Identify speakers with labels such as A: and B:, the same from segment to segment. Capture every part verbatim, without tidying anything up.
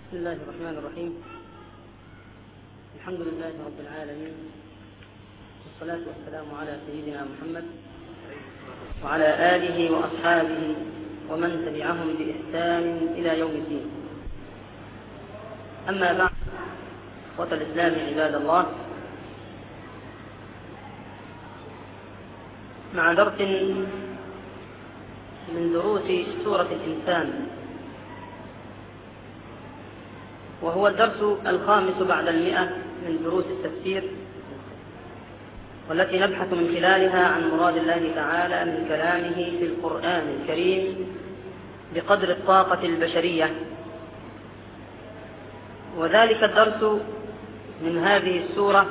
A: بسم الله الرحمن الرحيم. الحمد لله رب العالمين، والصلاة والسلام على سيدنا محمد وعلى آله وأصحابه ومن تبعهم بإحسان إلى يوم الدين. أما بعد، إخوة الإسلام عباد الله، مع درس من دروس سورة الإنسان، وهو الدرس الخامس بعد المئة من دروس التفسير، والتي نبحث من خلالها عن مراد الله تعالى من كلامه في القرآن الكريم بقدر الطاقة البشرية. وذلك الدرس من هذه السورة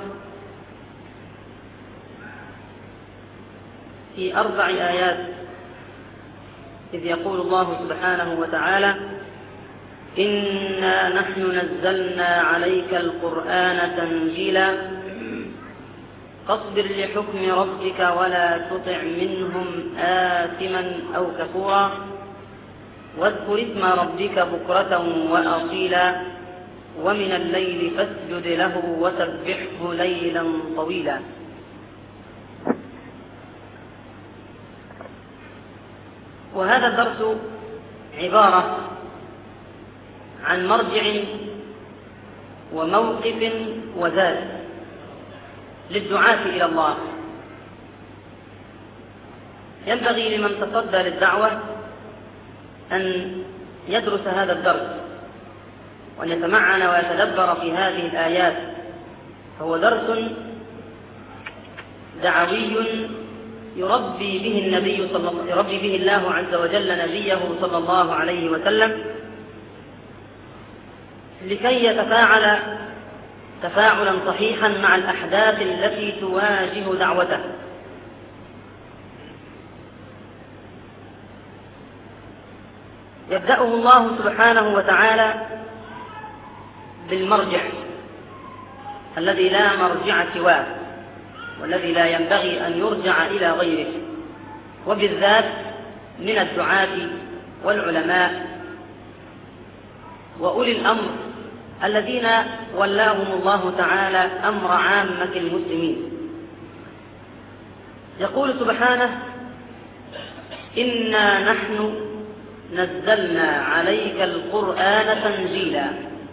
A: في أربع آيات، إذ يقول الله سبحانه وتعالى: إنا نحن نزلنا عليك القرآن تنزيلا فاصبر لحكم ربك ولا تطع منهم آثما أو كفورا واذكر اسم ربك بكرة وأصيلا ومن الليل فاسجد له وسبحه ليلا طويلا. وهذا الدرس عبارة عن مرجع وموقف وزاد للدعاة إلى الله. ينبغي لمن تصدى للدعوة أن يدرس هذا الدرس وأن يتمعن ويتدبر في هذه الآيات، فهو درس دعوي يربي به النبي صلى الله يربي به الله عز وجل نبيه صلى الله عليه وسلم لكي يتفاعل تفاعلا صحيحا مع الأحداث التي تواجه دعوته. يبدأه الله سبحانه وتعالى بالمرجع الذي لا مرجع سواه، والذي لا ينبغي أن يرجع إلى غيره، وبالذات من الدعاة والعلماء وأولي الأمر الذين ولاهم الله تعالى أمر عامة المسلمين. يقول سبحانه: إنا نحن نزلنا عليك القرآن تنزيلا.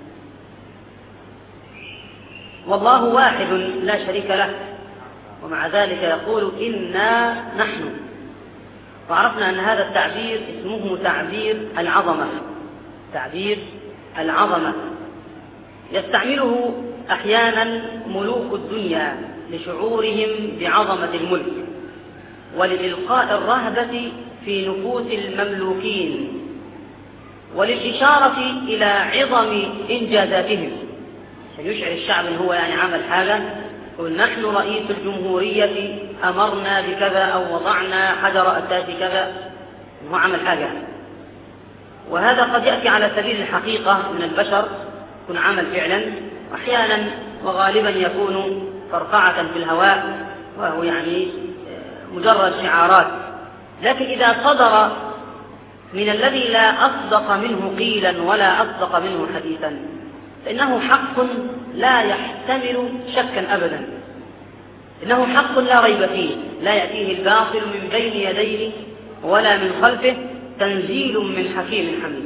A: والله واحد لا شريك له، ومع ذلك يقول إنا نحن. وعرفنا أن هذا التعبير اسمه تعبير العظمة، تعبير العظمة يستعمله أحيانا ملوك الدنيا لشعورهم بعظمة الملك ولإلقاء الرهبة في نفوس المملوكين وللإشارة إلى عظم إنجازاتهم، سيشعر الشعب أن هو يعني عمل حاجة، يقول: نحن رئيس الجمهورية أمرنا بكذا أو وضعنا حجر أساس كذا، هو عمل حاجة. وهذا قد يأتي على سبيل الحقيقة من البشر، يكون عمل فعلا، وأحيانا وغالبا يكون فرقعة في الهواء، وهو يعني مجرد شعارات. لكن إذا صدر من الذي لا أصدق منه قيلا ولا أصدق منه حديثا، فإنه حق لا يحتمل شكا أبدا، إنه حق لا ريب فيه، لا يأتيه الباطل من بين يديه ولا من خلفه، تنزيل من حكيم حميد.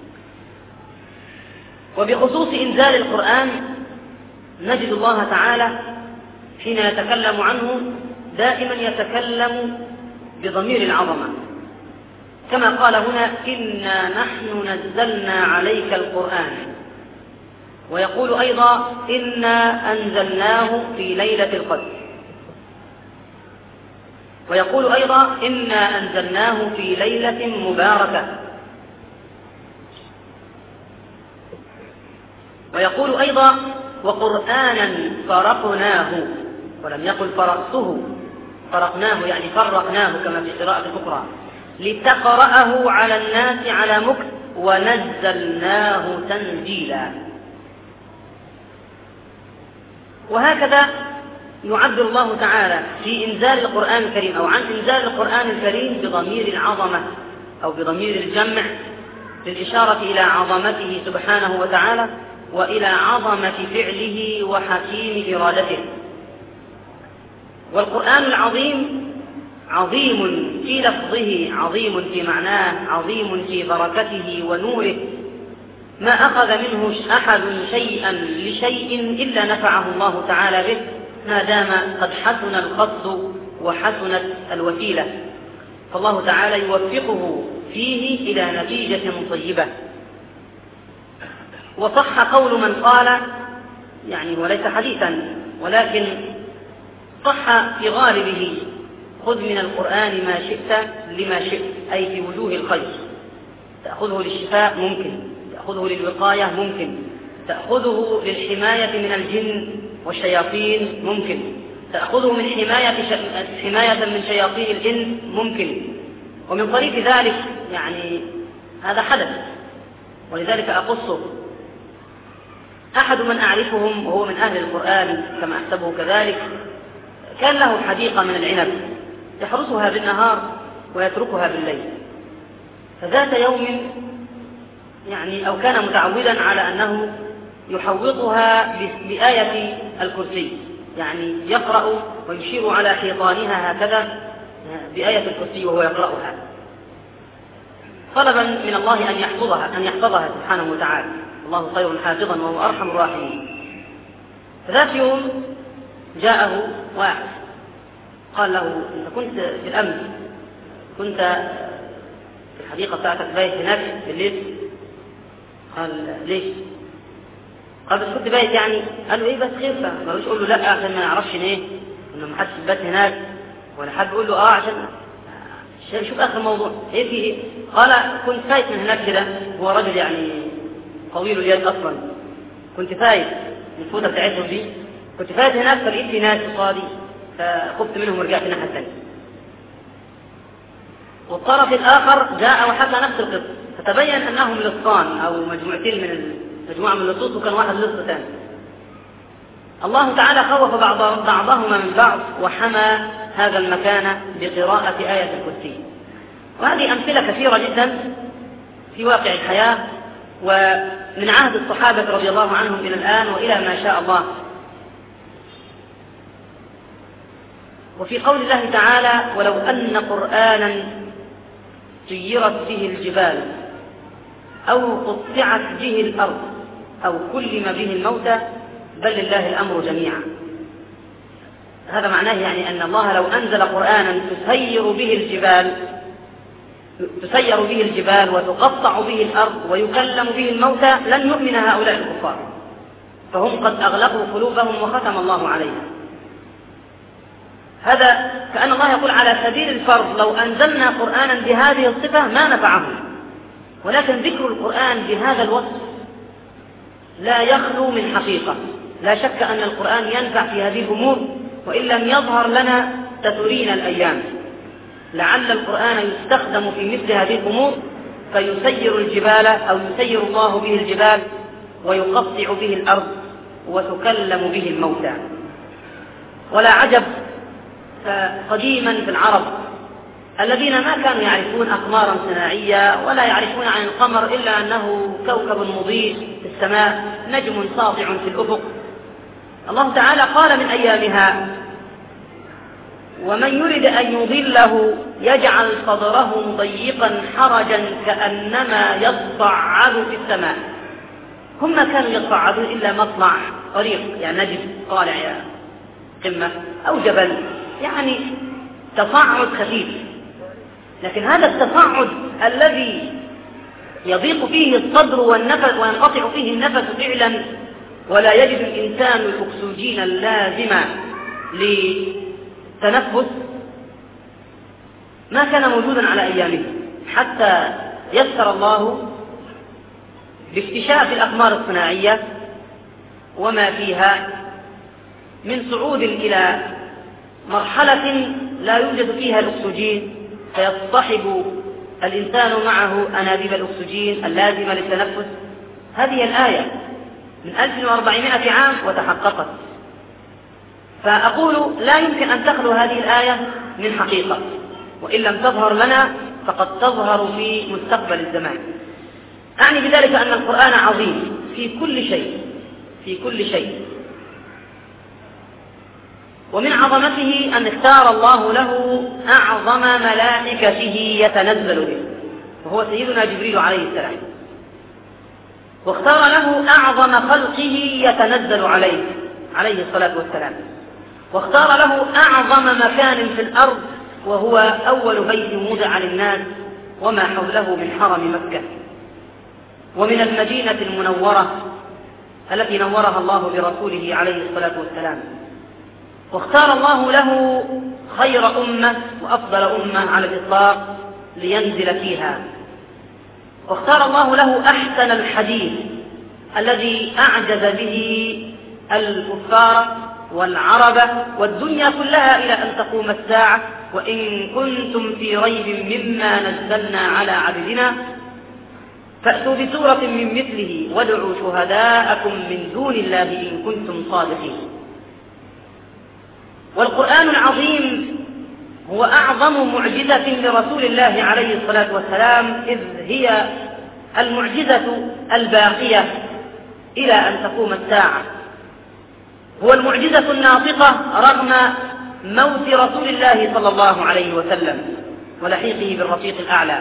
A: وبخصوص إنزال القرآن نجد الله تعالى حين يتكلم عنه دائما يتكلم بضمير العظمة، كما قال هنا: إنا نحن نزلنا عليك القرآن. ويقول أيضا: إنا أنزلناه في ليلة القدر. ويقول أيضا: إنا أنزلناه في ليلة مباركة. ويقول أيضا: وقرآنا فرقناه، ولم يقل فرقته، فرقناه يعني فرقناه كما في قراءة أخرى، لتقرأه على الناس على مكث ونزلناه تنزيلا. وهكذا يعبر الله تعالى في إنزال القرآن الكريم أو عن إنزال القرآن الكريم بضمير العظمة أو بضمير الجمع: للإشارة إلى عظمته سبحانه وتعالى وإلى عظمة فعله وحكيم إرادته. والقرآن العظيم عظيم في لفظه، عظيم في معناه، عظيم في بركته ونوره، ما أخذ منه أحد شيئا لشيء إلا نفعه الله تعالى به ما دام قد حسن القصد وحسنت الوسيلة، فالله تعالى يوفقه فيه إلى نتيجة طيبة. وصح قول من قال، يعني وليس حديثا ولكن صح في غالبه: خذ من القرآن ما شئت لما شئت، أي في وجوه الخير. تأخذه للشفاء ممكن، تأخذه للوقاية ممكن، تأخذه للحماية من الجن والشياطين ممكن، تأخذه من حماية, حماية من شياطين الإنس ممكن. ومن طريق ذلك يعني هذا حدث، ولذلك أقصه. أحد من أعرفهم وهو من أهل القرآن كما أحسبه كذلك، كان له حديقة من العنب يحرسها بالنهار ويتركها بالليل. فذات يوم يعني أو كان متعودا على أنه يحوطها بآية الكرسي، يعني يقرأ ويشير على حيطانها هكذا بآية الكرسي وهو يقرأها طلبا من الله أن يحفظها أن يحفظها سبحانه وتعالى، الله خير حافظا وهو أرحم الراحمين. فذات يوم جاءه واحد قال له: أنت كنت في الأمس كنت في الحديقة بتاعتك بايت هناك بالليل؟ قال: ليش؟ قال: بس كنت بايت يعني. قال له: ايه بس خير؟ ما قالوش قول له لا عشان ما نعرفش ايه انه ما حدش بات هناك، ولا حد يقول له اه عشان شوف اخر الموضوع ايه في ايه. قال: كنت فايت من هناك كده، هو رجل يعني طويل اليد اصلا، كنت فايت من الفوطه بتاعتهم دي، كنت فايت هناك فلقيت في ناس قصادي فخفت منهم ورجعت الناحيه الثانيه. والطرف الاخر جاء وحكى نفس القصه، فتبين انهم لصان او مجموعتين من مجموعه من اللصوص، وكان واحد لص ثاني. الله تعالى خوف بعضهما من بعض وحمى هذا المكان بقراءة آية الكرسي. وهذه أمثلة كثيرة جدا في واقع الحياة ومن عهد الصحابة رضي الله عنهم إلى الآن وإلى ما شاء الله. وفي قول الله تعالى: ولو أن قرآنا سيرت به الجبال أو قطعت به الأرض أو كلم به الموتى بل لله الأمر جميعا. هذا معناه يعني أن الله لو أنزل قرآنا تسير به الجبال تسير به الجبال وتقطع به الأرض ويكلم به الموتى لن يؤمن هؤلاء الكفار، فهم قد أغلقوا قلوبهم وختم الله عليها. هذا كأن الله يقول على سبيل الفرض لو أنزلنا قرآنا بهذه الصفة ما نفعهم، ولكن ذكر القرآن بهذا الوصف لا يخلو من حقيقة. لا شك أن القرآن ينفع في هذه الأمور، وإن لم يظهر لنا تترينا الأيام. لعل القرآن يستخدم في مثل هذه الأمور فيسير الجبال أو يسير الله به الجبال ويقطع به الأرض وتكلم به الموتى. ولا عجب قديما في العرب الذين ما كانوا يعرفون أقمارا صناعية ولا يعرفون عن القمر إلا أنه كوكب مضيء في السماء، نجم ساطع في الأفق. الله تعالى قال من أيامها: ومن يرد أن يضله يجعل صدره ضيقا حرجا كأنما يصعد في السماء. هم ما كانوا يصعدون إلا مطلع طريق، يعني نجم طالع يعني قمة أو جبل، يعني تصاعد خفيف. لكن هذا التصاعد الذي يضيق فيه الصدر والنفس وينقطع فيه النفس فعلا ولا يجد الإنسان الأكسجين اللازم لتنفس ما كان موجودا على أيامه، حتى يسر الله باكتشاف الأقمار الصناعية وما فيها من صعود إلى مرحلة لا يوجد فيها الأكسجين، فيصطحب الإنسان معه أنابيب الأكسجين اللازمة للتنفس. هذه الآية من ألف وأربعمائة عام وتحققت. فأقول لا يمكن أن تخلو هذه الآية من حقيقة، وإن لم تظهر لنا فقد تظهر في مستقبل الزمان. أعني بذلك أن القرآن عظيم في كل شيء في كل شيء ومن عظمته أن اختار الله له أعظم ملائكته يتنزل به، وهو سيدنا جبريل عليه السلام، واختار له أعظم خلقه يتنزل عليه عليه الصلاة والسلام، واختار له أعظم مكان في الأرض وهو أول بيت وضع للناس وما حوله من حرم مكة ومن المدينة المنورة التي نورها الله برسوله عليه الصلاة والسلام، واختار الله له خير أمة وأفضل أمة على الإطلاق لينزل فيها، واختار الله له أحسن الحديث الذي أعجز به الكفار والعرب والدنيا كلها إلى أن تقوم الساعة. وإن كنتم في ريب مما نزلنا على عبدنا فأتوا بسورة من مثله وادعوا شهداءكم من دون الله إن كنتم صادقين. والقرآن العظيم هو أعظم معجزة لرسول الله عليه الصلاة والسلام، إذ هي المعجزة الباقية إلى أن تقوم الساعة، هو المعجزة الناطقة رغم موت رسول الله صلى الله عليه وسلم ولحيقه بالرفيق الأعلى.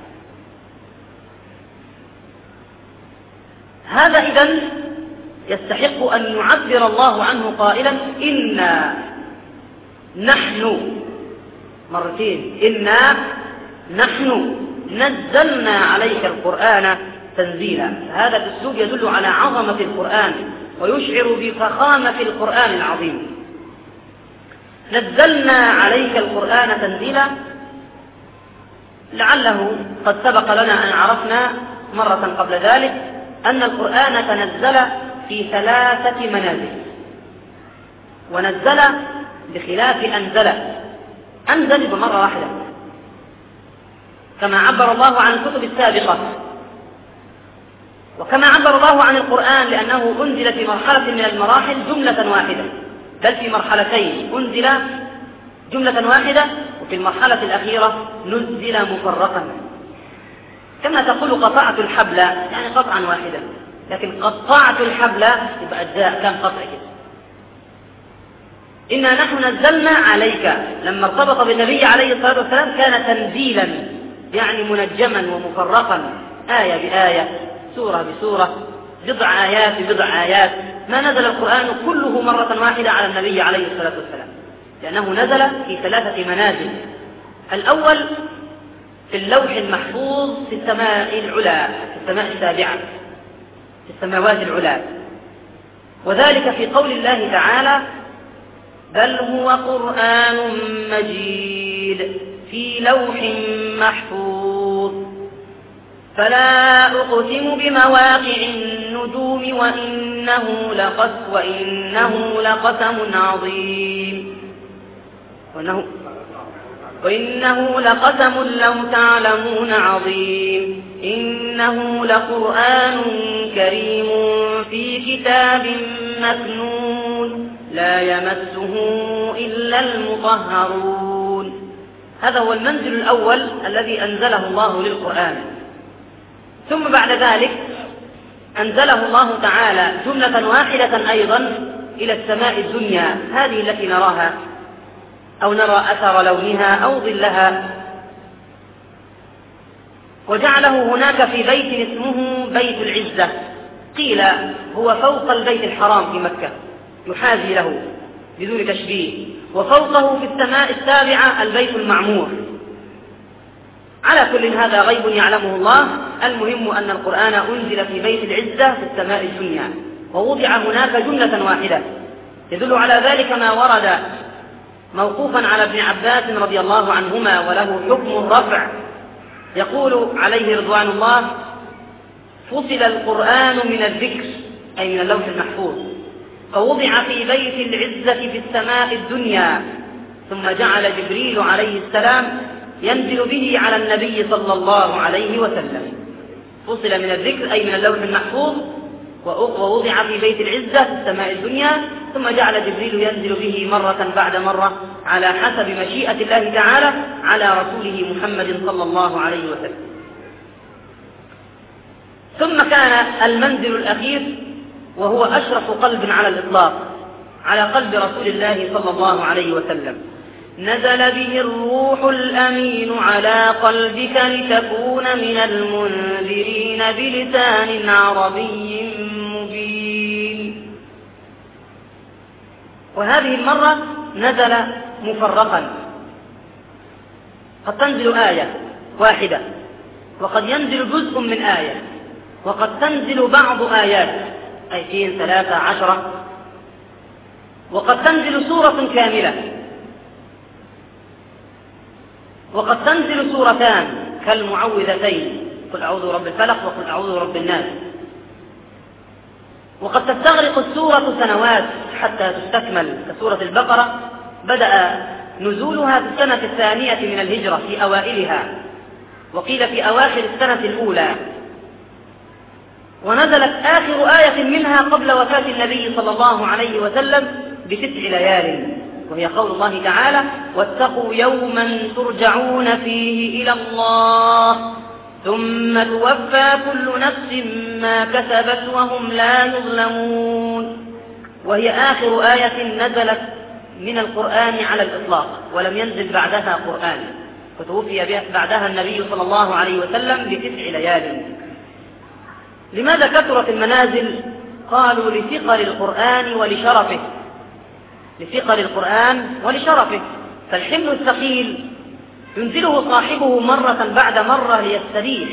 A: هذا إذن يستحق أن يعبر الله عنه قائلا إنا نحن مرتين إنا نحن نزلنا عليك القرآن تنزيلا. هذا الأسلوب يدل على عظمة القرآن ويشعر بفخامة القرآن العظيم. نزلنا عليك القرآن تنزيلا، لعله قد سبق لنا أن عرفنا مرة قبل ذلك أن القرآن تنزل في ثلاثة منازل، ونزل بخلاف أنزل. أنزل بمرة واحدة كما عبر الله عن الكتب السابقة، وكما عبر الله عن القرآن لأنه أنزل في مرحلة من المراحل جملة واحدة، بل في مرحلتين أنزل جملة واحدة، وفي المرحلة الأخيرة نزل مفرقا. كما تقول قطعت الحبل يعني قطعا واحدا، لكن قطعت الحبل يبقى أجزاء، كان قطع كده. إنا نحن نزلنا عليك لما ارتبط بالنبي عليه الصلاة والسلام كان تنزيلا، يعني منجما ومفرقا، آية بآية، سورة بسورة، بضع آيات ببضع آيات. ما نزل القرآن كله مرة واحدة على النبي عليه الصلاة والسلام، لأنه نزل في ثلاثة منازل. الأول في اللوح المحفوظ في السماء العلى، في السماء السابعة، في السماوات العلى، وذلك في قول الله تعالى بل هو قرآن مجيد في لوح محفوظ. فلا أقسم بمواقع النجوم وإنه لقسم, وإنه لقسم عظيم وإنه, وإنه لقسم لو تعلمون عظيم إنه لقرآن كريم في كتاب مكنون لا يمسه إلا المطهرون. هذا هو المنزل الأول الذي أنزله الله للقرآن. ثم بعد ذلك أنزله الله تعالى جملة واحدة أيضا إلى السماء الدنيا، هذه التي نراها أو نرى أثر لونها أو ظلها، وجعله هناك في بيت اسمه بيت العزة، قيل هو فوق البيت الحرام في مكة يحاذي له بدون تشبيه، وفوقه في السماء السابعة البيت المعمور. على كل هذا غيب يعلمه الله. المهم أن القرآن أنزل في بيت العزة في السماء الدنيا، ووضع هناك جملة واحدة. يدل على ذلك ما ورد موقوفا على ابن عباس رضي الله عنهما وله حكم الرفع، يقول عليه رضوان الله فصل القرآن من الذكر أي من اللوح المحفوظ، فوضع في بيت العزة في السماء الدنيا، ثم جعل جبريل عليه السلام ينزل به على النبي صلى الله عليه وسلم. فصل من الذكر أي من اللوح المحفوظ، ووضع في بيت العزة في السماء الدنيا، ثم جعل جبريل ينزل به مرة بعد مرة على حسب مشيئة الله تعالى على رسوله محمد صلى الله عليه وسلم. ثم كان المنزل الأخير وهو أشرف قلب على الإطلاق على قلب رسول الله صلى الله عليه وسلم: نزل به الروح الأمين على قلبك لتكون من المنذرين بلسان عربي مبين. وهذه المرة نزل مفرقا، قد تنزل آية واحدة، وقد ينزل جزء من آية، وقد تنزل بعض آيات آيتين ثلاثة عشرة، وقد تنزل سورة كاملة، وقد تنزل سورتان كالمعوذتين: قل أعوذ برب الفلق وقل أعوذ برب الناس. وقد تستغرق السورة سنوات حتى تستكمل كسورة البقرة. بدأ نزولها في السنة الثانية من الهجرة في أوائلها، وقيل في أواخر السنة الأولى، ونزلت آخر آية منها قبل وفاة النبي صلى الله عليه وسلم بتسع ليال، وهي قول الله تعالى: واتقوا يوما ترجعون فيه إلى الله ثم توفى كل نفس ما كسبت وهم لا يظلمون. وهي آخر آية نزلت من القرآن على الإطلاق، ولم ينزل بعدها قرآن، فتوفي بعدها النبي صلى الله عليه وسلم بتسع ليال. لماذا كثرت المنازل؟ قالوا: لثقل القرآن ولشرفه، لثقل القرآن ولشرفه. فالحمل الثقيل ينزله صاحبه مرة بعد مرة ليستريح،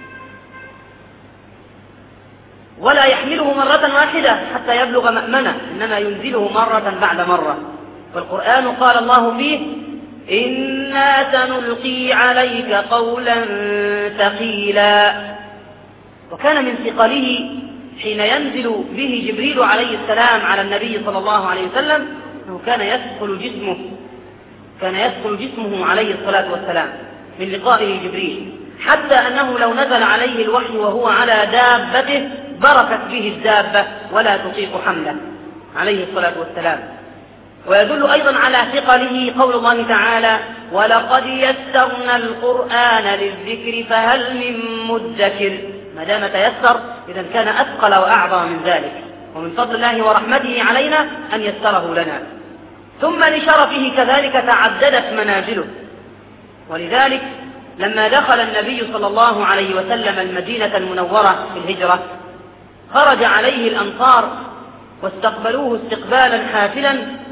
A: ولا يحمله مرة واحدة حتى يبلغ مأمنة، إنما ينزله مرة بعد مرة. والقرآن قال الله فيه: إنا سنلقي عليك قولا ثقيلا. وكان من ثقله حين ينزل به جبريل عليه السلام على النبي صلى الله عليه وسلم أنه كان يثقل جسمه، كان يثقل جسمه عليه الصلاة والسلام من لقائه جبريل، حتى أنه لو نزل عليه الوحي وهو على دابته بركت به الدابة ولا تطيق حمله عليه الصلاة والسلام. ويدل أيضا على ثقله قول الله تعالى: ولقد يسرنا القرآن للذكر فهل من مدكر. ما دام تيسر إذا كان أثقل وأعظم من ذلك، ومن فضل الله ورحمته علينا أن يسره لنا. ثم لشرفه كذلك تعددت منازله، ولذلك لما دخل النبي صلى الله عليه وسلم المدينة المنورة في الهجرة خرج عليه الأنصار واستقبلوه استقبالا حافلا،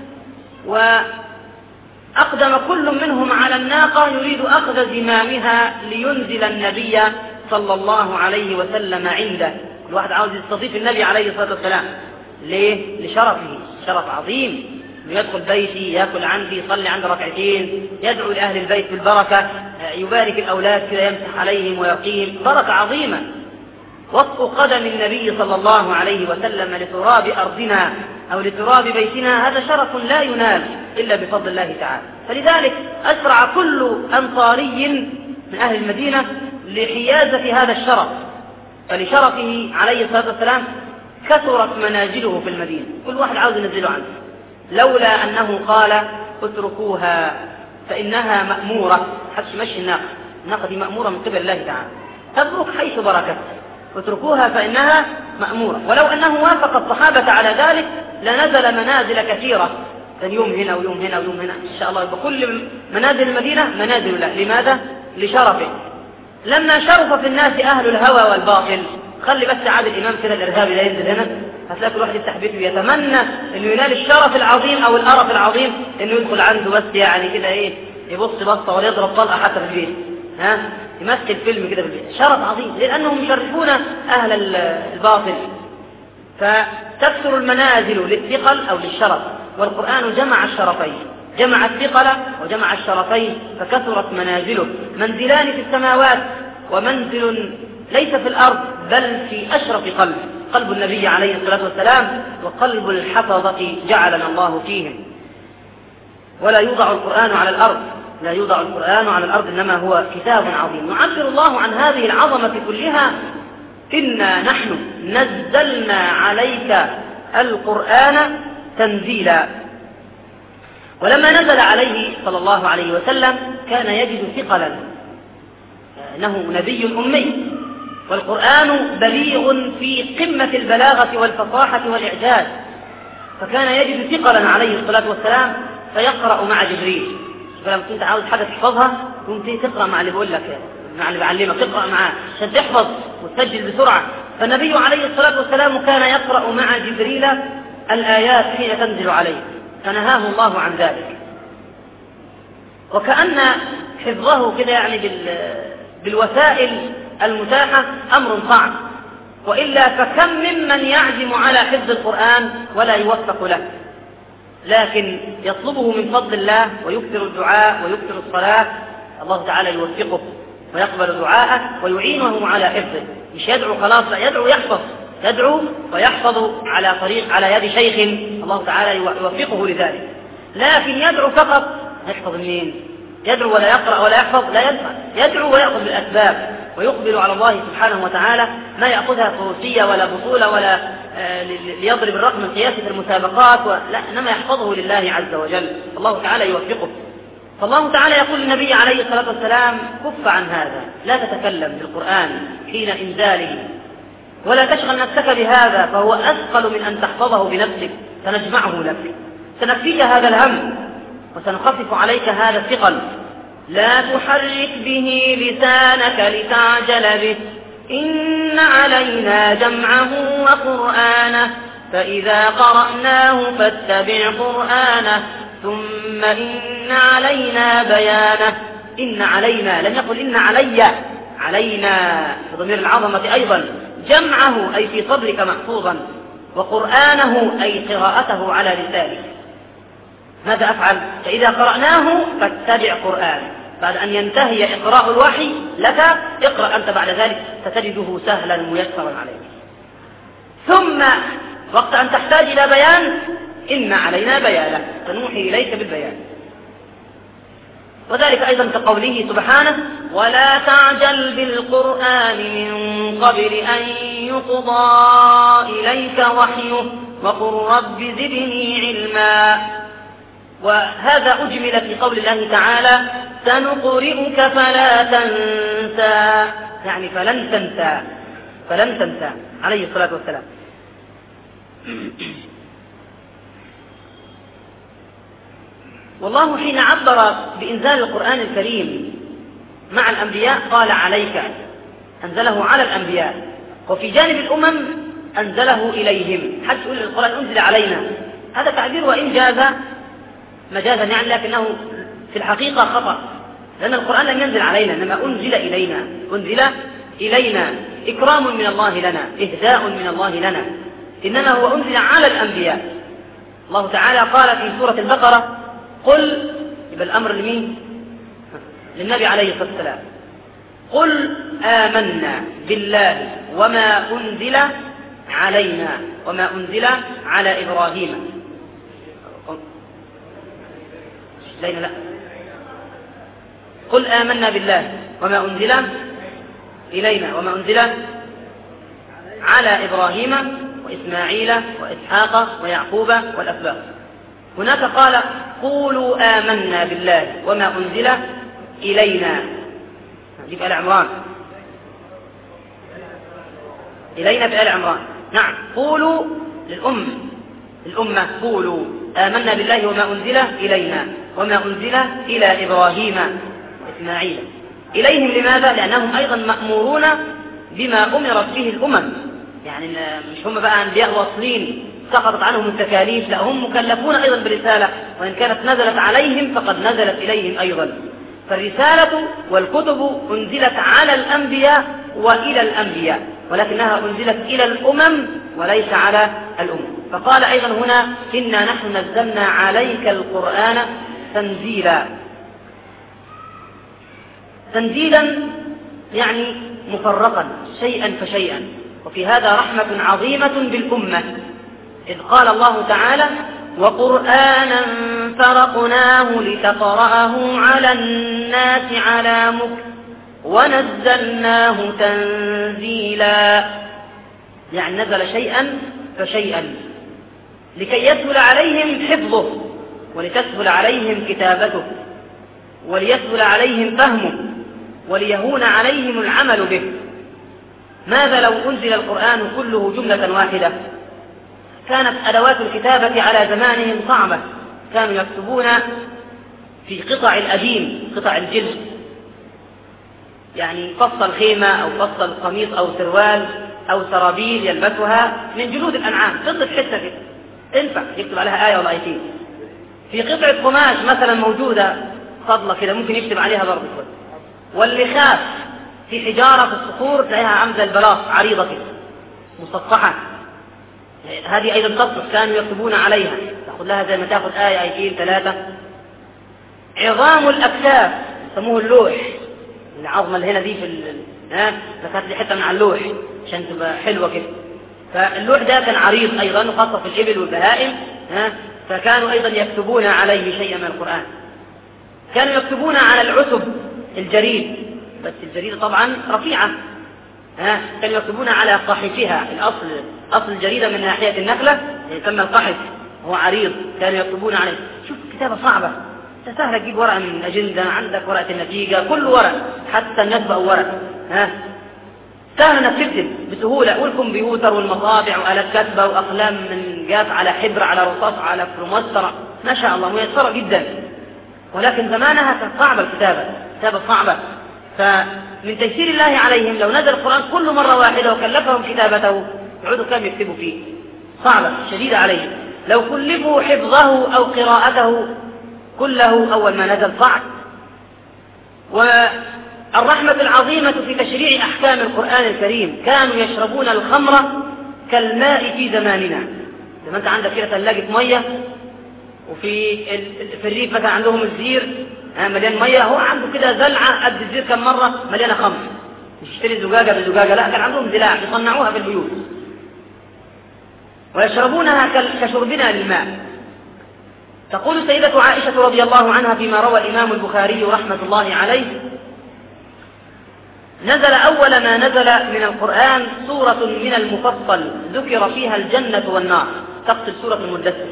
A: وأقدم كل منهم على الناقة يريد أخذ زمامها لينزل النبي صلى الله عليه وسلم عنده. الواحد عاوز يستضيف النبي عليه الصلاة والسلام. ليه؟ لشرفه، شرف عظيم، يدخل بيتي، يأكل عندي، يصلي عند ركعتين، يدعو لأهل البيت بالبركة، يبارك الأولاد كذا، يمسح عليهم ويقيم، بركة عظيمة. وطء قدم النبي صلى الله عليه وسلم لتراب أرضنا أو لتراب بيتنا هذا شرف لا ينال إلا بفضل الله تعالى. فلذلك أسرع كل أنصاري من أهل المدينة لحيازة هذا الشرف، فلشرفه عليه الصلاة والسلام كثرت منازله في المدينة، كل واحد عاوز ينزله عنه، لولا أنه قال: اتركوها فإنها مأمورة. حدش مشي الناقة، الناقة دي مأمورة من قبل الله تعالى، تبرك حيث بركت، اتركوها فإنها مأمورة. ولو أنه وافق الصحابة على ذلك لنزل منازل كثيرة، يوم هنا ويوم هنا ويوم هنا إن شاء الله، يبقى كل منازل المدينة منازل له. لماذا؟ لشرفه. لما شرف في الناس أهل الهوى والباطل، خلي بس عاد الإمام كده الإرهابي لا ينزل هنا، هتلاقي كل واحد يفتح بيته يتمنى إنه ينال الشرف العظيم أو الأرف العظيم، إنه يدخل عنده بس يعني كده إيه، يبص بصة ولا يضرب طلقة حتى في البيت، ها، يمثل فيلم كده في البيت. شرف عظيم لأنهم يشرفون أهل الباطل. فتكثر المنازل للثقل أو للشرف، والقرآن جمع الشرفين، جمع الثقل وجمع الشرفين، فكثرت منازله. منزلان في السماوات ومنزل ليس في الأرض بل في أشرف قلب، قلب النبي عليه الصلاة والسلام وقلب الحفظة جعلنا الله فيهم. ولا يوضع القرآن على الأرض، لا يوضع القرآن على الأرض، إنما هو كتاب عظيم. يعبر الله عن هذه العظمة كلها: إنا نحن نزلنا عليك القرآن تنزيلا. ولما نزل عليه صلى الله عليه وسلم كان يجد ثقلا، إنه نبي أمي، والقرآن بليغ في قمة البلاغة والفصاحة والإعجاز، فكان يجد ثقلا عليه الصلاة والسلام فيقرأ مع جبريل. فلما كنت عاوز حاجة تحفظها كنت تقرأ مع اللي بيقول لك، مع اللي بعلمك، تقرأ معاه عشان تحفظ وتسجل بسرعة. فالنبي عليه الصلاة والسلام كان يقرأ مع جبريل الآيات حين تنزل عليه، فنهاه الله عن ذلك. وكأن حفظه كده يعني بالوسائل المتاحة أمر صعب، وإلا فكم ممن يعزم على حفظ القرآن ولا يوفق له، لكن يطلبه من فضل الله ويكثر الدعاء ويكثر الصلاة، الله تعالى يوفقه ويقبل دعاءه ويعينه على حفظه. مش يدعو خلاص، لا، يدعو يحفظ، يدعو ويحفظ على طريق على يد شيخ الله تعالى يوفقه لذلك. لكن يدعو فقط، يحفظ منين؟ يدعو ولا يقرأ ولا يحفظ؟ لا يدفع، يدعو ويأخذ بالأسباب ويقبل على الله سبحانه وتعالى، ما يأخذها فروسية ولا بطولة ولا آه ليضرب الرقم القياسي في المسابقات، لا، إنما يحفظه لله عز وجل، الله تعالى يوفقه. فالله تعالى يقول للنبي عليه الصلاة والسلام: كف عن هذا، لا تتكلم بالقرآن حين إنزاله، ولا تشغل نفسك بهذا، فهو أثقل من أن تحفظه بنفسك، سنجمعه لك، سنكفيك هذا الهم وسنخفف عليك هذا الثقل. لا تحرك به لسانك لتعجل به، إن علينا جمعه وقرآنه، فإذا قرأناه فاتبع قرآنه، ثم إن علينا بيانه. إن علينا، لم يقل إن علي، علينا بضمير العظمة أيضا، جمعه أي في صدرك محفوظا، وقرآنه أي قراءته على لسانك. ماذا أفعل؟ فإذا قرأناه فاتبع قرآنه، بعد أن ينتهي إقراء الوحي لك اقرأ أنت بعد ذلك، ستجده سهلا ميسرا عليك. ثم وقت أن تحتاج إلى بيان، إن علينا بيانه، سنوحي إليك بالبيان. وذلك أيضا كقوله سبحانه: ولا تعجل بالقرآن من قبل أن يقضى إليك وحيه وقل رب زدني علما. وهذا أجمل في قول الله تعالى: سنقرئك فلا تنسى، يعني فلن تنسى، فلن تنسى عليه الصلاة والسلام. والله حين عبر بإنزال القرآن الكريم مع الأنبياء قال عليك، أنزله على الأنبياء، وفي جانب الأمم أنزله إليهم. حتى يقول القرآن أنزل علينا، هذا تعبير وإن جاز مجازا يعني، لكنه في الحقيقة خطأ، لأن القرآن لم ينزل علينا، إنما أنزل إلينا، أنزل إلينا، إكرام من الله لنا، إهداء من الله لنا، إنما هو أنزل على الأنبياء. الله تعالى قال في سورة البقرة: قل، يبقى الأمر لمين؟ للنبي عليه الصلاة والسلام: قل آمنا بالله وما أنزل علينا وما أنزل على إبراهيم. لا لا قل آمنا بالله وما أنزل إلينا وما أنزل على إبراهيم وإسماعيل وإسحاق ويعقوب والأسباط. هناك قال: قولوا آمنا بالله وما أنزل إلينا، دي في آل عمران، إلينا في آل عمران. نعم، قولوا للأم الأمة، قولوا آمنا بالله وما أنزل إلينا وما أنزل إلى إبراهيم وإسماعيل. إليهم لماذا؟ لأنهم أيضا مأمورون بما أمرت به الأمم، يعني مش هم بقى أنبياء واصلين سقطت عنهم التكاليف، لا، هم مكلفون أيضا بالرسالة، وإن كانت نزلت عليهم فقد نزلت إليهم أيضا. فالرسالة والكتب أنزلت على الأنبياء وإلى الأنبياء، ولكنها أنزلت إلى الأمم وليس على الأمم. فقال أيضا هنا: إنا نحن نزلنا عليك القرآن تنزيلا. تنزيلا يعني مفرقا شيئا فشيئا، وفي هذا رحمة عظيمة بالأمة، إذ قال الله تعالى: وقرآنا فرقناه لتقرأه على الناس على مكث ونزلناه تنزيلا، يعني نزل شيئا فشيئا لكي يسهل عليهم حفظه، ولتسهل عليهم كتابته، وليسهل عليهم فهمه، وليهون عليهم العمل به. ماذا لو أنزل القرآن كله جملة واحدة؟ كانت أدوات الكتابة على زمانهم صعبة، كانوا يكتبون في قطع الأديم، قطع الجلد، يعني فصل خيمة أو فصل قميص أو سروال أو سرابيل يلبسها من جلود الأنعام، قطعة حتة كده تنفع يكتب عليها آية ولا آيتين. في قطعة قماش مثلا موجودة فضلة كده ممكن يكتب عليها برضه شوية. واللخاف في حجارة في الصخور تلاقيها عاملة البلاط عريضة كده مسطحة، هذه أيضا تصلح، كانوا يكتبون عليها، تأخذ لها زي ما تأخذ آية آيتين ثلاثة. عظام الأكتاف يسموه اللوح، العظمة اللي هنا دي في ال... ها فكانت لي حتة من على اللوح عشان تبقى حلوة كده. فاللوح ده كان عريض أيضا وخاصة في الإبل والبهائم، ها فكانوا أيضا يكتبون عليه شيئا من القرآن. كانوا يكتبون على العتب الجريد، بس الجريدة طبعا رفيعة، ها كانوا يكتبون على قحفها، الأصل أصل الجريدة من ناحية النخلة يسمى القحف، هو عريض، كانوا يكتبون عليه. شوف كتابة صعبة، سهل تجيب ورقة من أجندة، عندك ورقة النتيجة، كل ورق حتى النسبة أو ورق، ها سهل انك تكتب بسهولة، والكمبيوتر والمطابع وآلات كتبة وأقلام من جاف على حبر على رصاص على فلوماستر، ما شاء الله ميسرة جدا. ولكن زمانها كانت صعبة الكتابة، كتابة صعبة. فمن تيسير الله عليهم لو نزل القرآن كل مرة واحدة وكلفهم كتابته يعودوا كم يكتبوا فيه، صعبة شديدة عليهم. لو كلفوا حفظه أو قراءته كله أول ما نزل صعب. والرحمة العظيمة في تشريع أحكام القرآن الكريم، كانوا يشربون الخمر كالماء في زماننا. لما أنت عندك كده ثلاجة مية، وفي في الريف مثلا عندهم الزير مليان مية، هو عنده كده زلعة قد الزير كم مرة مليانة خمر، مش يشتري زجاجة بزجاجة، لا كان عندهم زلاع يصنعوها في البيوت ويشربونها كشربنا للماء. تقول سيدة عائشة رضي الله عنها فيما روى الإمام البخاري رحمة الله عليه: نزل أول ما نزل من القرآن سورة من المفصل ذكر فيها الجنة والنار، تقصد سورة المدثر،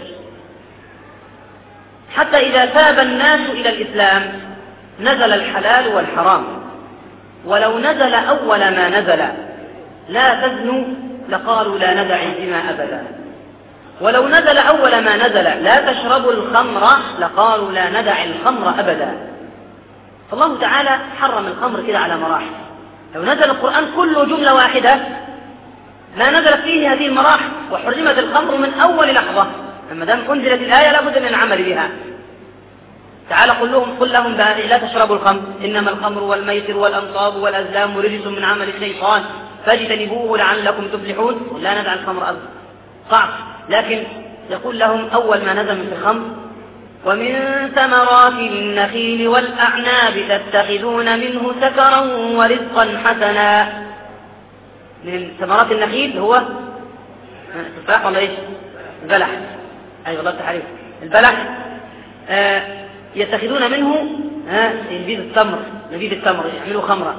A: حتى إذا تاب الناس إلى الإسلام نزل الحلال والحرام. ولو نزل أول ما نزل لا تزنوا لقالوا لا ندع الزنا أبدا. ولو نزل أول ما نزل لا تشربوا الخمر لقالوا لا ندع الخمر أبدا. فالله تعالى حرم الخمر كده على مراحل. لو نزل القرآن كله جملة واحدة ما نزلت فيه هذه المراحل، وحرمت الخمر من أول لحظة. لما دام أنزلت الآية لابد من العمل بها. تعالى قل لهم قل لهم لا تشربوا الخمر إنما الخمر والميسر والأنصاب والأزلام رجس من عمل الشيطان فاجتنبوه لعلكم تفلحون. لا ندع الخمر أبدا، صعب. لكن يقول لهم أول ما نزل من الخمر: ومن ثمرات النخيل والأعناب تتخذون منه سكرا ورزقا حسنا. من ثمرات النخيل هو تفاح ولا ايش؟ البلح. اي والله تعرف البلح. آه يتخذون منه آه نبيذ التمر، نبيذ التمر يعملوا خمرا.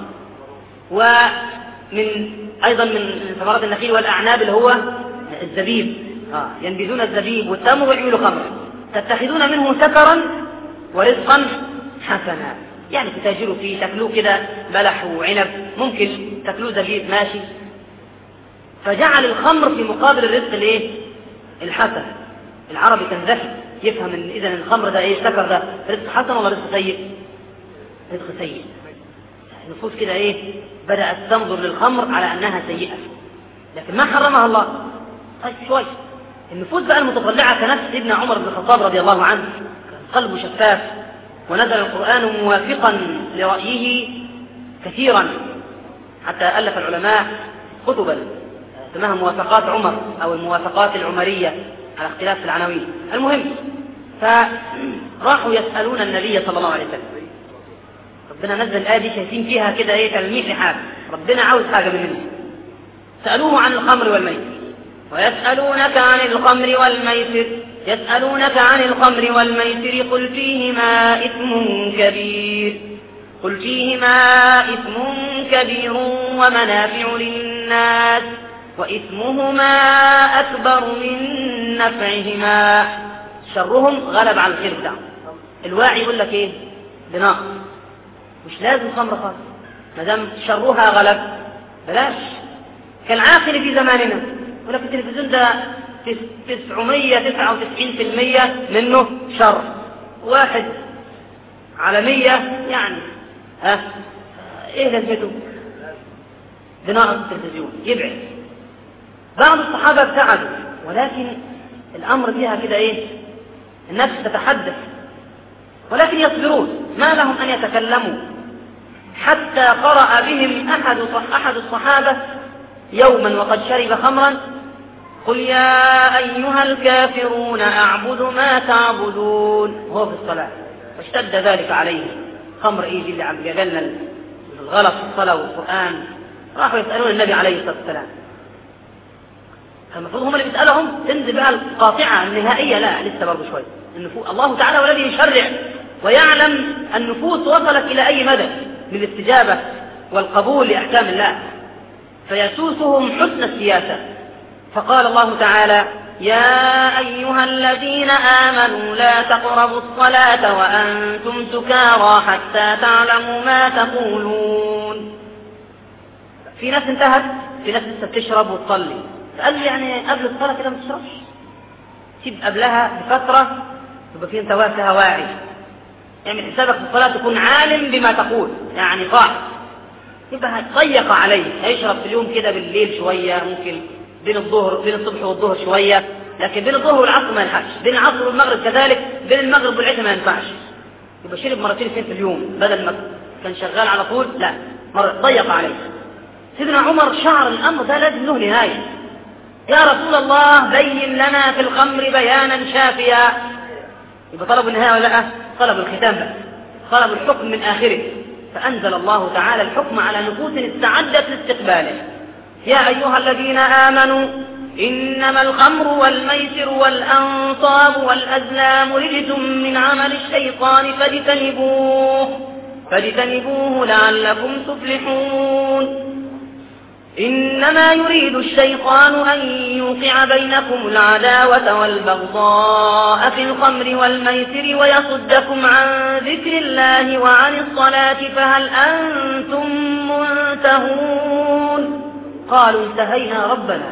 A: ومن ايضا من ثمرات النخيل والاعناب اللي هو الزبيب، آه ينبذون الزبيب والتمر ويعملوا خمرا. تتخذون منه سكرا ورزقا حسنا، يعني تتاجروا فيه، تاكلوه كده بلح وعنب، ممكن تاكلوه زبيب ماشي. فجعل الخمر في مقابل الرزق الايه؟ الحسن. العربي كان ذكي يفهم ان اذا الخمر ده ايه؟ السكر ده رزق حسن ولا رزق سيء؟ رزق سيء. النفوس كده ايه؟ بدأت تنظر للخمر على انها سيئة، لكن ما حرمها الله. طيب شوي النفوس بقى المتطلعة كنفس سيدنا عمر بن الخطاب رضي الله عنه، قلبه شفاف، ونزل القرآن موافقا لرأيه كثيرا، حتى ألف العلماء كتبا اسمها موافقات عمر أو الموافقات العمرية على اختلاف في العناوين. المهم فراحوا يسألون النبي صلى الله عليه وسلم. ربنا نزل الآية دي شايفين فيها كده ايه؟ تلميح لحاجة، ربنا عاوز حاجة منهم. سألوه عن الخمر والميسر. ويسألونك عن الخمر والميسر يسألونك عن الخمر والميسر قل فيهما إثم كبير قل فيهما إثم كبير ومنافع للناس وإثمهما أكبر من نفعهما. شرهم غلب على الخير بتاعهم. الواعي يقول لك ايه؟ بناقص، مش لازم خمر خالص، ما دام شرها غلب بلاش. كالعاقل في زماننا، ولكن التلفزيون ده تسعمية تسعة وتسعين بالمئة منه شر، واحد على مية يعني ها ايه لازمته؟ بناء التلفزيون يبعد. بعض الصحابة ابتعدوا، ولكن الأمر فيها كده ايه، النفس تتحدث، ولكن يصبرون، ما لهم أن يتكلموا، حتى قرأ بهم أحد أحد الصحابة يوما وقد شرب خمرا: قل يا أيها الكافرون أعبد ما تعبدون، وهو في الصلاة، فاشتد ذلك عليه. خمر إيه اللي عم جابلنا الغلط في الصلاة والقرآن؟ راحوا يسألون النبي عليه الصلاة والسلام، المفروض هم اللي بيسألهم تنزل بقى القاطعة النهائية، لا لسه برضه شوية. النفوس الله تعالى هو الذي يشرع ويعلم النفوس وصلت إلى أي مدى من الاستجابة والقبول لأحكام الله، فيسوسهم حسن السياسة. فقال الله تعالى: يا أيها الذين آمنوا لا تقربوا الصلاة وأنتم سكارى حتى تعلموا ما تقولون. في ناس انتهت، في ناس لسه بتشرب وتصلي. فقال لي يعني قبل الصلاة كده ما تشربش، سيب قبلها بفترة تبقى في انت وقتها واعي، يعني حسابك في الصلاة تكون عالم بما تقول، يعني قاعد، يبقى هتضيق عليه، هيشرب في اليوم كده بالليل شوية، ممكن بين الظهر بين الصبح والظهر شوية، لكن بين الظهر والعصر ما ينفعش، بين العصر والمغرب كذلك، بين المغرب والعشاء ما ينفعش. يبقى شرب مرتين اثنين في اليوم بدل ما كان شغال على طول، لا مرة ضيق عليه. سيدنا عمر شعر الأمر ده لازم له نهاية. يا رسول الله بين لنا في الخمر بيانا شافيا. يبقى طلب النهاية ولا لا؟ طلب الختام بس، طلب الحكم من آخره. فأنزل الله تعالى الحكم على نفوس استعدت لاستقباله. يا أيها الذين آمنوا إنما الخمر والميسر والأنصاب والأزلام رجس من عمل الشيطان فاجتنبوه فاجتنبوه لعلكم تفلحون. إنما يريد الشيطان أن يوقع بينكم العداوة والبغضاء في الخمر والميسر ويصدكم عن ذكر الله وعن الصلاة فهل أنتم منتهون؟ قالوا انتهينا ربنا.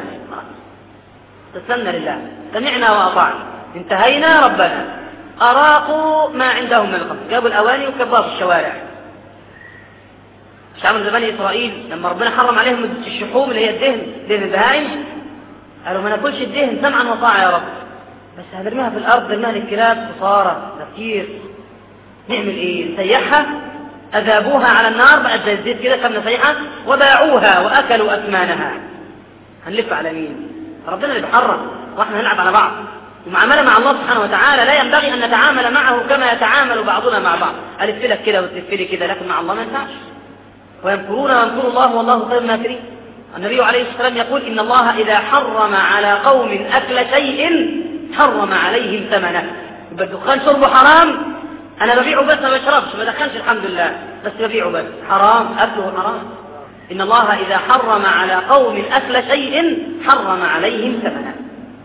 A: تسلمنا لله، سمعنا وأطعنا، انتهينا ربنا. أراقوا ما عندهم من الخمر، جابوا الأواني وكبوا في الشوارع. شعب من بني إسرائيل لما ربنا حرم عليهم الشحوم اللي هي الدهن، دهن البهائم، قالوا ما ناكلش الدهن سمعا وطاعة يا رب، بس هنرميها في الأرض، نرميها للكلاب، خسارة تفكير. نعمل إيه؟ نسيحها، أذابوها على النار بقت زي الزيت كده، كم نسيحها وباعوها وأكلوا أثمانها. هنلف على مين؟ ربنا اللي بيحرم، واحنا هنلعب على بعض. المعاملة مع الله سبحانه وتعالى لا ينبغي أن نتعامل معه كما يتعامل بعضنا مع بعض، ألف لك كده وتلف لي كده، لكن مع الله ما ينفعش. ويمكرون ويمكر الله والله خير الماكرين. النبي عليه الصلاة والسلام يقول: إن الله إذا حرم على قوم أكل شيء حرم عليهم ثمنه. يبقى الدخان شربه حرام، أنا ببيعه بس ما بشربش، ما دخلش الحمد لله، بس ببيعه بس حرام، أكله حرام. إن الله إذا حرم على قوم أكل شيء حرم عليهم ثمنه.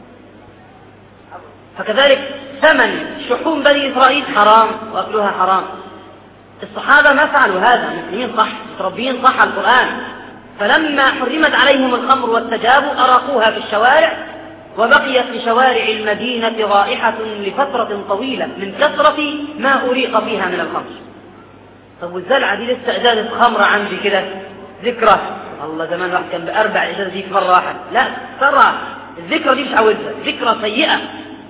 A: فكذلك ثمن شحوم بني إسرائيل حرام وأكلها حرام. الصحابة ما فعلوا هذا، مسلمين صح، متربيين صح على القرآن، فلما حرمت عليهم الخمر واستجابوا أراقوها في الشوارع، وبقيت في شوارع المدينة رائحة لفترة طويلة من كثرة ما أريق فيها من الخمر. طب والزلعة دي لسه إزازة خمرة عندي كده ذكرى، الله زمان واحد كان بأربع إزازة دي مرة واحد، لا ترى الذكرى دي مش عاوزها، ذكرى سيئة،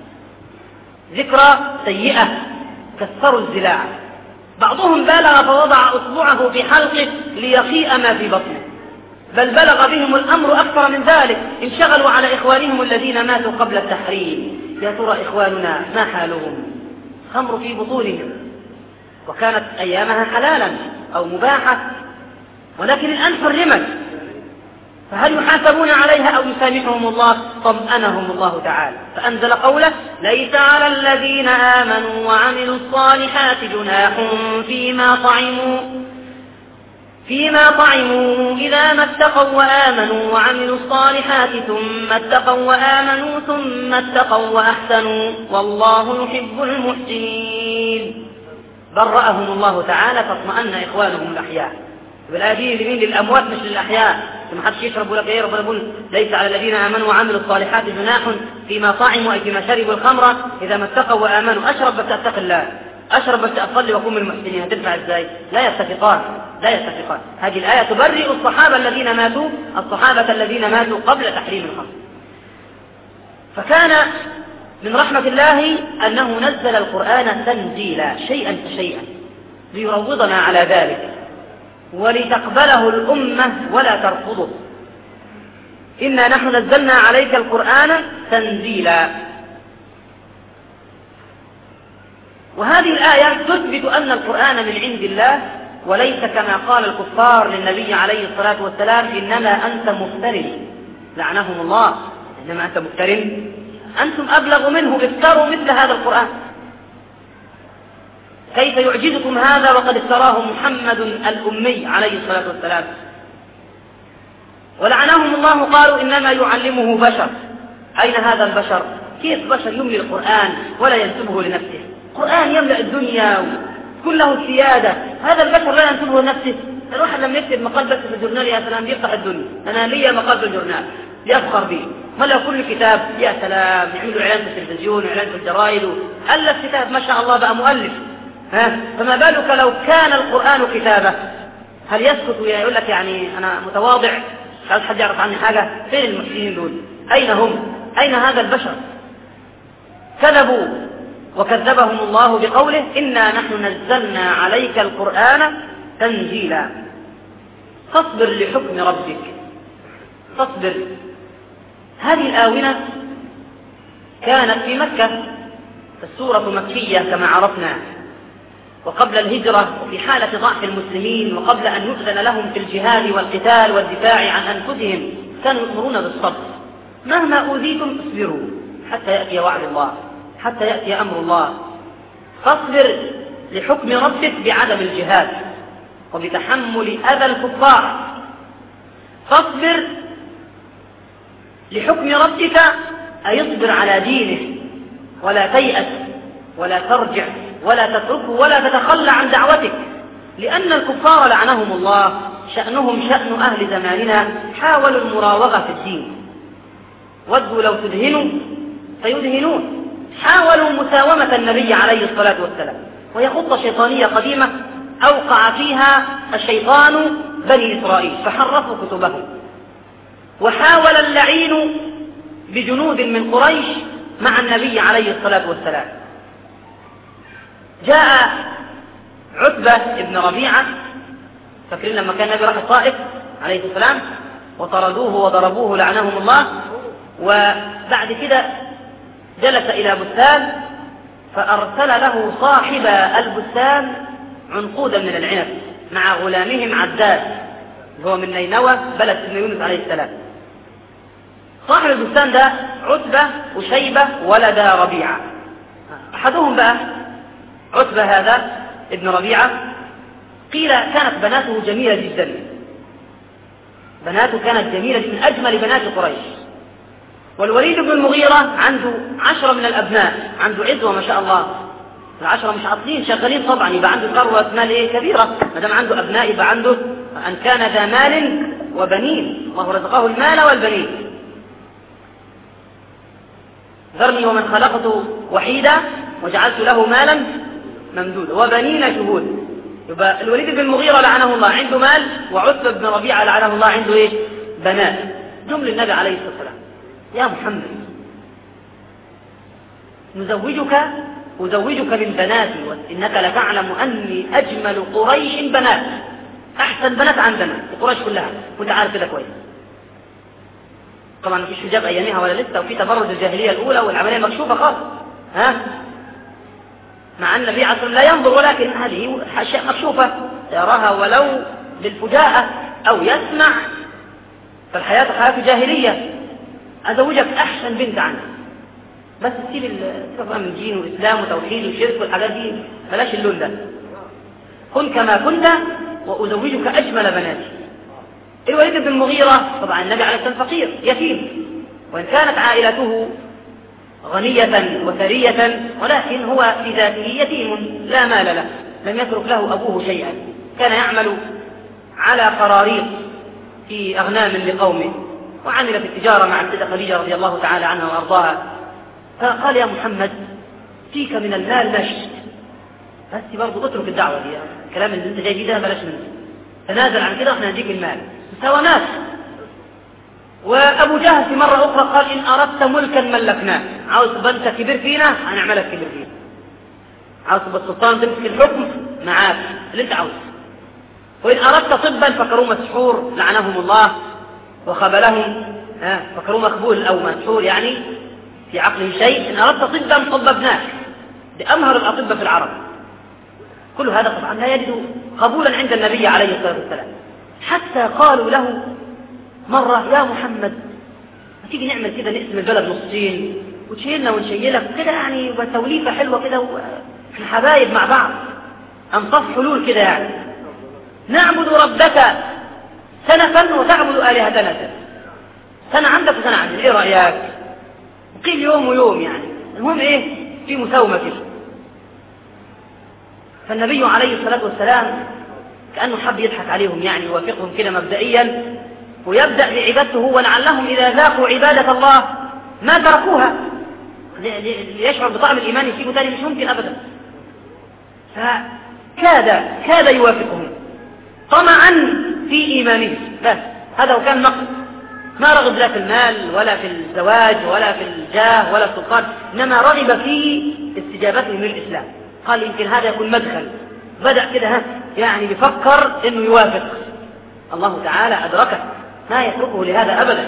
A: ذكرى سيئة. كسروا الزلاع، بعضهم بالغ فوضع أصبعه في حلقه ليقيء ما في بطنه، بل بلغ بهم الأمر أكثر من ذلك، انشغلوا على إخوانهم الذين ماتوا قبل التحريم. يا ترى إخواننا ما حالهم؟ خمر في بطونهم، وكانت أيامها حلالا أو مباحة، ولكن الآن حرمت، فهل يحاسبون عليها أو يسامحهم الله؟ طمأنهم الله تعالى فأنزل قوله: ليس على الذين آمنوا وعملوا الصالحات جناح فيما طعموا فيما طعموا إذا ما اتقوا وآمنوا وعملوا الصالحات ثم اتقوا وآمنوا ثم اتقوا وأحسنوا والله يحب المحسنين. برأهم الله تعالى فاطمأن إخوانهم الأحياء. بالآية دي لمين؟ للأموات مش للأحياء. ما حدش يشرب ولا ايه. ربنا يقول ليس على الذين آمنوا وعملوا الصالحات جناح فيما طعموا أي فيما شربوا الخمر إذا ما اتقوا وآمنوا. أشرب بس أتق الله، أشرب بس أصلي وأكون من المحسنين، هتنفع إزاي؟ لا يتفقان، لا يتفقان. هذه الآية تبرئ الصحابة الذين ماتوا، الصحابة الذين ماتوا قبل تحريم الخمر. فكان من رحمة الله أنه نزل القرآن تنزيلا شيئا فشيئا ليروضنا على ذلك ولتقبله الأمة ولا ترفضه. إنا نحن نزلنا عليك القرآن تنزيلا. وهذه الآية تثبت أن القرآن من عند الله وليس كما قال الكفار للنبي عليه الصلاة والسلام إنما أنت مفتر، لعنهم الله، إنما أنت مفتر، أنتم أبلغ منه، افتروا مثل هذا القرآن. كيف يعجزكم هذا وقد افتراه محمد الأمي عليه الصلاة والسلام. ولعنهم الله قالوا إنما يعلمه بشر. أين هذا البشر؟ كيف بشر يملي القرآن ولا ينسبه لنفسه؟ القرآن يملأ الدنيا كله السيادة، هذا البشر لا ينسبه لنفسه. الواحد لما يكتب مقال بس في الجورنال يا سلام يفتح الدنيا، أنا لي مقال في الجورنال ليفخر به، ما لو كل كتاب يا سلام يعملوا إعلان في التلفزيون وإعلان في الجرائد، ألف كتاب ما شاء الله بقى مؤلف. ها فما بالك لو كان القرآن كتابة؟ هل يسكت ويقول لك يعني أنا متواضع مش عايز حد يعرف عني حاجة؟ فين المسلمين دول؟ أين هم؟ أين هذا البشر؟ كذبوا وكذبهم الله بقوله إنا نحن نزلنا عليك القرآن تنزيلا. فاصبر لحكم ربك، فاصبر. هذه الآونة كانت في مكة، السورة مكية كما عرفنا، وقبل الهجرة وفي حالة ضعف المسلمين وقبل أن يؤذن لهم في الجهاد والقتال والدفاع عن أنفسهم كانوا يأمرون بالصبر. مهما أوذيتم اصبروا حتى يأتي وعد الله، حتى يأتي أمر الله. فاصبر لحكم ربك بعدم الجهاد وبتحمل أذى الكفار. فاصبر لحكم ربك أي اصبر على دينه ولا تيأس ولا ترجع ولا تتركه ولا تتخلى عن دعوتك، لأن الكفار لعنهم الله شأنهم شأن أهل زماننا، حاولوا المراوغة في الدين، ودوا لو تدهنوا فيدهنون، حاولوا مساومة النبي عليه الصلاة والسلام. وهي خطة شيطانية قديمة أوقع فيها الشيطان بني إسرائيل فحرفوا كتبهم. وحاول اللعين بجنود من قريش مع النبي عليه الصلاة والسلام. جاء عتبة ابن ربيعة، فاكرين لما كان النبي راح الطائف عليه السلام وطردوه وضربوه لعنهم الله، وبعد كده جلس إلى بستان فأرسل له صاحب البستان عنقودا من العنب مع غلامهم عداد، هو من نينوى بلد ابن يونس عليه السلام. صاحب البستان ده عتبة وشيبة ولدا ربيعة. أحدهم بقى عتبة هذا ابن ربيعة قيل كانت بناته جميلة جدا، بناته كانت جميلة من أجمل بنات قريش. والوليد بن المغيرة عنده عشرة من الأبناء، عنده عزوة ما شاء الله، العشرة مش عاطلين شغالين طبعا، يبقى عنده ثروة مال ايه كبيرة، ما دام عنده أبناء يبقى عنده أن كان ذا مال وبنين، الله رزقه المال والبنين. ذرني ومن خلقته وحيدا وجعلت له مالا ممدودا وبنين شهود. يبقى الوليد بن المغيرة لعنه الله عنده مال، وعتبة بن ربيعة لعنه الله عنده ايه بنات. جم للنبي عليه الصلاة والسلام يا محمد نزوجك أزوجك من بناتي وإنك لتعلم أني أجمل قريش بنات، أحسن بنات عندنا في قريش كلها، كنت عارف كده كويس. طبعا مفيش حجاب أيامها ولا لسه، وفي تبرج الجاهلية الأولى والعملية مكشوفة خالص، ها مع أن النبي عليه الصلاة والسلام لا ينظر، ولكن هذه أشياء مكشوفة يراها ولو بالفجاءة أو يسمع، فالحياة حياة جاهلية. أزوجك أحسن بنت عنك، بس تسيب الفرق من دين وإسلام وتوحيد وشرك والحاجات دي، بلاش اللون ده، كن كما كنت وأزوجك أجمل بناتي. الوليد بن المغيرة طبعا النبي عليه الصلاة والسلام فقير يتيم، وإن كانت عائلته غنية وثرية ولكن هو في ذاته يتيم لا مال له، لم يترك له أبوه شيئا، كان يعمل على قراريط في أغنام لقومه، وعمل في التجارة مع السيدة خديجة رضي الله تعالى عنها وأرضاها. فقال يا محمد فيك من المال ما شئت، بس برضه اترك الدعوة دي، الكلام اللي انت جاي بيه ده بلاش منه، تنازل عن كده واحنا نديك المال. مساومات. وأبو جهل في مرة أخرى قال إن أردت ملكا ملكناه، عاوز تبقى أنت كبير فينا هنعملك كبير فينا، عاوز تبقى السلطان تمسك الحكم معاك اللي انت عاوز. وإن أردت طبا فكروا مسحور لعنهم الله وخبلهم، ها فكروا مخبول أو مسحور يعني في عقله شيء. إن أردت طبا طببناك، بأمهر الأطباء في العرب. كل هذا طبعا لا يجد قبولا عند النبي عليه الصلاة والسلام، حتى قالوا له مرة يا محمد ما تيجي نعمل كده نقسم البلد نصين وتشيلنا ونشيلك كده يعني، وتوليفة حلوة كده واحنا حبايب مع بعض، أنصف حلول كده يعني، نعبد ربك سنة وتعبد آلهتنا سنة، سنة عندك وسنة عندنا، ايه رأيك؟ قيل يوم ويوم يعني، المهم ايه في مساومة كده. فالنبي عليه الصلاة والسلام كأنه حب يضحك عليهم يعني، يوافقهم كده مبدئيا ويبدأ بعبادته، ولعلهم إذا ذاقوا عبادة الله ما تركوها، ليشعر بطعم الإيمان يسيبوا تاني، مش ممكن أبدا. فكاد كاد يوافقهم طمعا في إيمانه، بس هذا هو كان نقص، ما رغب لا في المال ولا في الزواج ولا في الجاه ولا السلطان، إنما رغب في استجابتهم للإسلام. قال يمكن هذا يكون مدخل، بدأ كده ها يعني بيفكر إنه يوافق. الله تعالى أدركه، ما يتركه لهذا أبدا.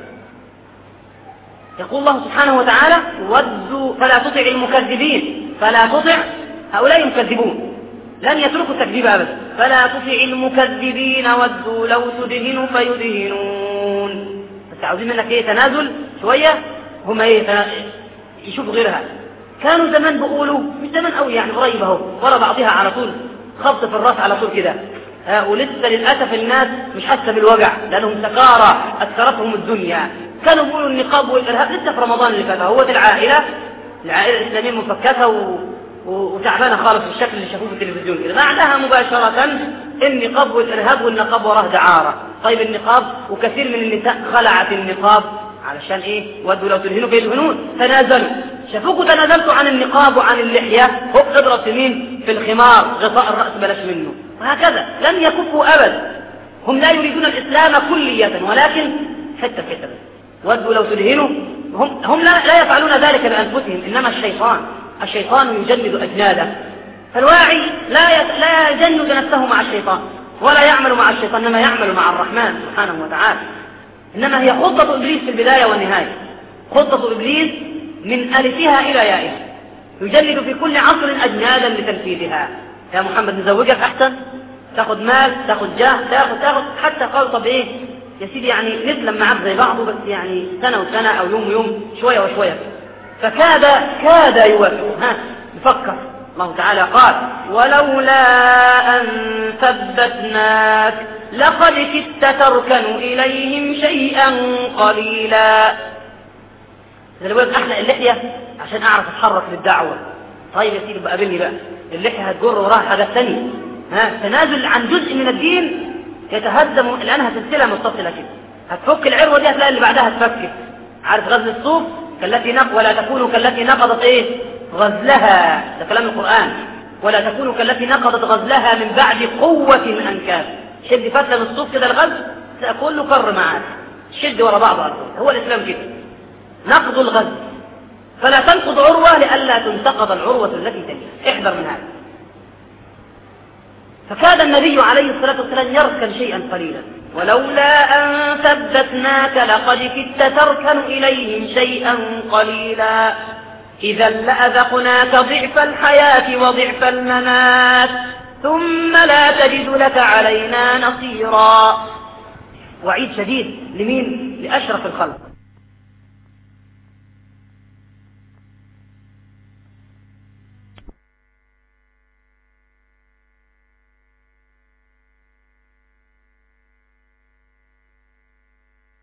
A: يقول الله سبحانه وتعالى ودوا فلا تطع المكذبين، فلا تطع هؤلاء المكذبون لن يتركوا التكذيب أبدا، فلا تطع المكذبين ودوا لو تدهنوا فيدهنون. بس عاوزين منك ايه تنازل شوية، هم ايه يشوفوا غيرها. كانوا زمان بيقولوا مش زمان قوي يعني قريب اهو ورا بعضها على طول، خبط في الراس على طول كده، ولسه للأسف الناس مش حاسة بالوجع لأنهم سكارى أسكرتهم الدنيا. كانوا بيقولوا النقاب والإرهاب لسه في رمضان اللي فات، هو العائلة العائلة الإسلامية مفككة و... وتعبانة خالص بالشكل اللي شافوه في التلفزيون كده، بعدها مباشرة النقاب والإرهاب والنقاب وراه دعارة. طيب النقاب، وكثير من النساء خلعت النقاب علشان ايه؟ ودوا لو تدهنوا فيدهنون، تنازلوا، شافوكوا تنازلتوا عن النقاب وعن اللحية، هو اضرب في مين؟ في الخمار، غطاء الرأس بلاش منه، وهكذا لن يكفوا أبدا. هم لا يريدون الإسلام كلية ولكن حتى حتى ودوا لو تدهنوا، هم, هم لا, لا يفعلون ذلك بأنفسهم، إنما الشيطان الشيطان يجند أجناده. فالواعي لا لا يجند نفسه مع الشيطان ولا يعمل مع الشيطان، إنما يعمل مع الرحمن سبحانه وتعالى. إنما هي خطة إبليس في البداية والنهاية، خطة إبليس من ألفها إلى يائها، يجند في كل عصر أجنادا لتنفيذها. يا محمد نزوجك أحسن، تاخد مال، تاخد جاه، تاخد تاخد حتى قال طب إيه يا سيدي يعني نسلم معك زي بعضه، بس يعني سنة وسنة أو يوم ويوم شوية وشوية. فكاد كاد يوافق، ها يفكر. الله تعالى قال ولولا أن ثبتناك لقد كدت تركن إليهم شيئا قليلا. إذا لو أحلق اللحية عشان أعرف أتحرك للدعوة، طيب يا سيدي بقابلني بقى، اللحية هتجر وراها حاجة ثانية، ها تنازل عن جزء من الدين يتهدم، لأنها سلسلة متصلة كده، هتفك العروة دي هتلاقي اللي بعدها هتفكك. عارف غزل الصوف كالتي نق ولا تكونوا كالتي نقضت ايه غزلها، ده كلام القرآن، ولا تكونوا كالتي نقضت غزلها من بعد قوة أنكاث. شد فتلة من الصوف كده الغزل كله كر معاك، شد ورا بعض أرضه. هو الإسلام كده، نقض الغزل، فلا تنقض عروة لئلا تنتقض العروة التي تليها، احذر من هذا. فكاد النبي عليه الصلاة والسلام يركن شيئا قليلا، ولولا أن ثبتناك لقد كدت تركن إليهم شيئا قليلا إذا لأذقناك ضعف الحياة وضعف الممات ثم لا تجد لك علينا نصيرا. وعيد شديد لمين؟ لأشرف الخلق.